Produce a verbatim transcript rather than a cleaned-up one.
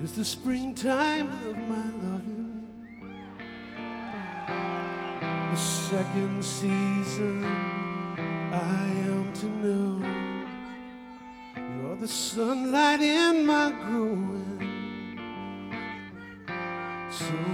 It's the springtime of my loving, the second season I am to know. You're the sunlight in my growing, so